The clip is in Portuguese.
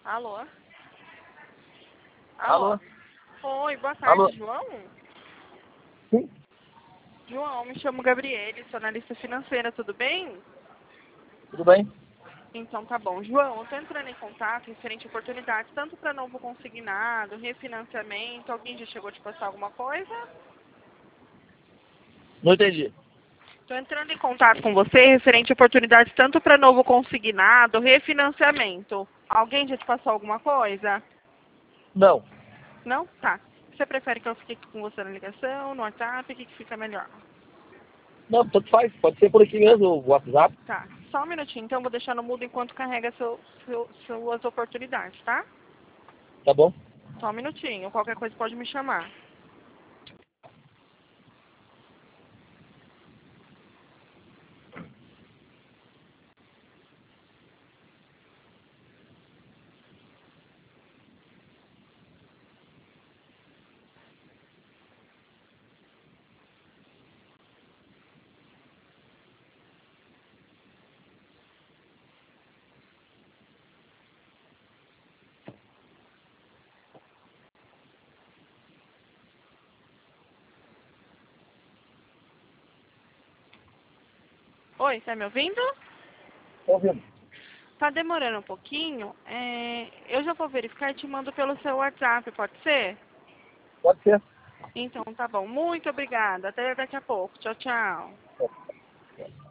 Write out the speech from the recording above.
Alô? Alô? Oi, boa tarde, Alô? João? Sim, João, me chamo Gabriele, sou analista financeira, tudo bem? tudo bem? Então tá bom. João, eu tô entrando em contato referente a oportunidades, tanto para novo consignado, refinanciamento. Alguém já chegou a te passar alguma coisa? Não entendi. Tô entrando em contato com você referente a oportunidades, tanto para novo consignado, refinanciamento. Alguém já te passou alguma coisa? Não. Não? Tá. Você prefere que eu fique com você na ligação, no WhatsApp? O que fica melhor? Não, tanto faz. Pode ser por aqui mesmo, o WhatsApp. Tá, só um minutinho, então eu vou deixar no mudo enquanto carrega suas oportunidades, tá? Tá bom? Só um minutinho, qualquer coisa pode me chamar. Oi, tá me ouvindo? Tô ouvindo. Tá demorando um pouquinho, eu já vou verificar e te mando pelo seu WhatsApp, pode ser? Pode ser. Então tá bom, muito obrigada, até daqui a pouco, tchau, tchau.